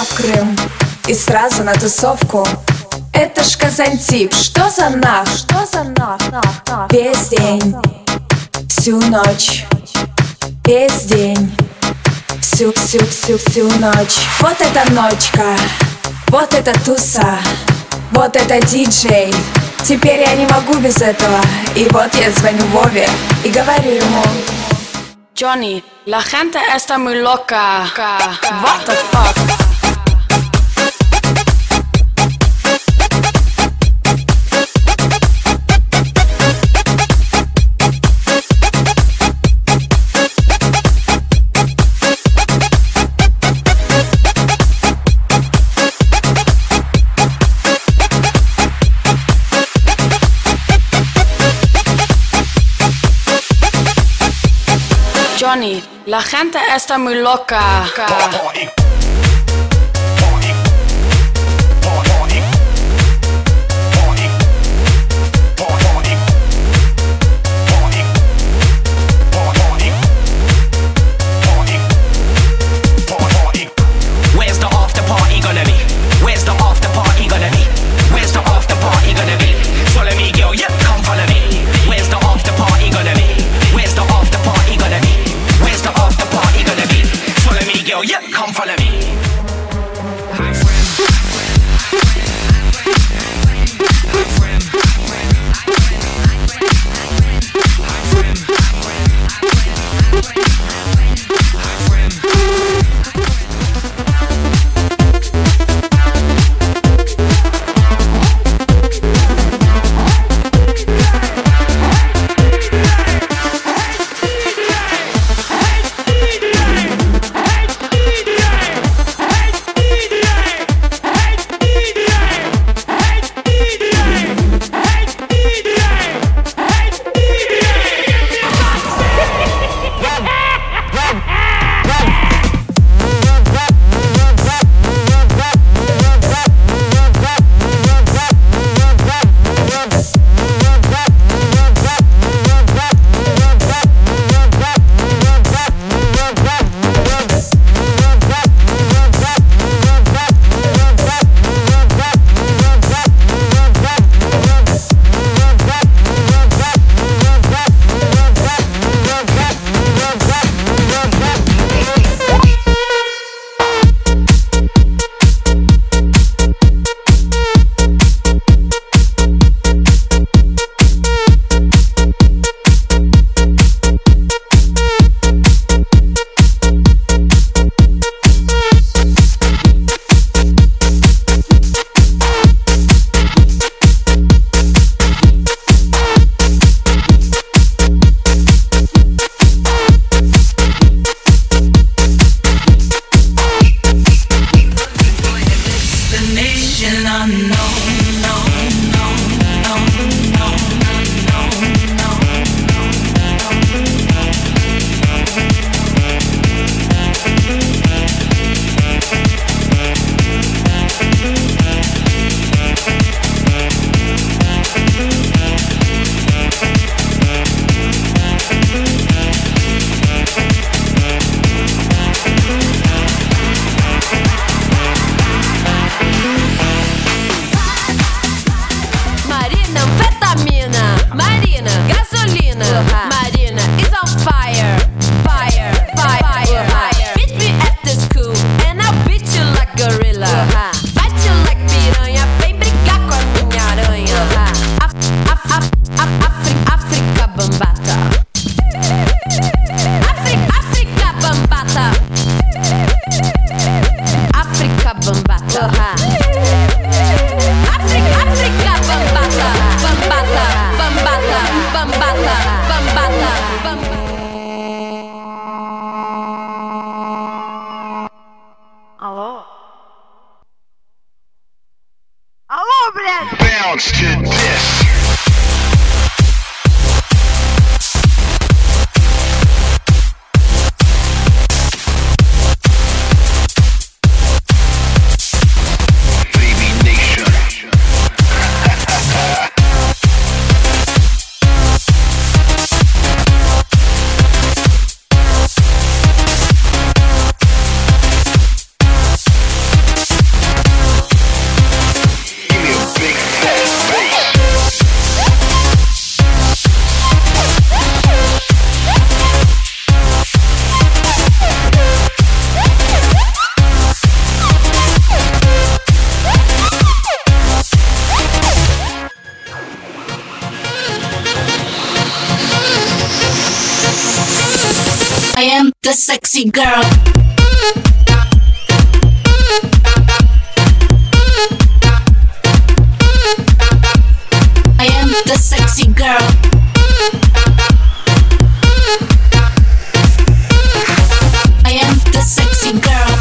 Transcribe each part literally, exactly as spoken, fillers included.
в Крым и сразу на тусовку. Это ж Казантип, что за нах? Что за нах? нах, нах. Весь день, всю ночь, весь день, всю-всю-всю-всю ночь. Вот эта ночка, вот эта туса, вот это диджей. Теперь я не могу без этого. И вот я звоню Вове и говорю ему: Johnny, la gente está muy loca. What the fuck? Johnny, la gente está muy loca. Where's the after party gonna be? Where's the after party gonna be? Where's the after party gonna be? Follow me, girl, yeah, come follow me. Where's the after party gonna be? Where's the after party gonna be? Where's the after party gonna be? Follow me, girl, yeah, come follow me. Hi, friend. Hi, friend. Bounce to this. the sexy girl. I am the sexy girl. I am the sexy girl.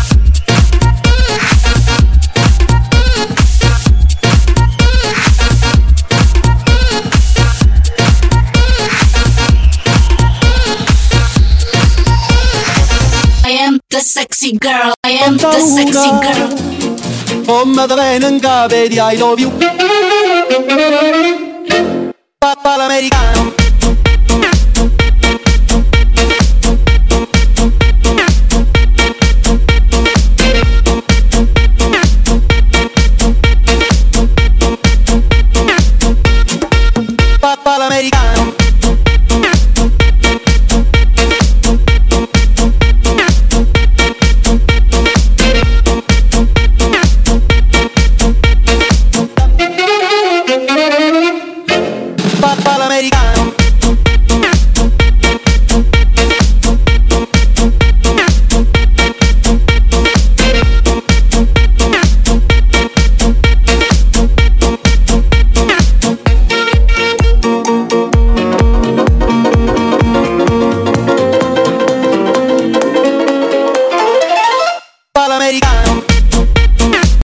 I am the sexy girl. I am the sexy girl. Come da venen cape di I love you. Papà l'americano. Papà l'americano. Papà l'americano.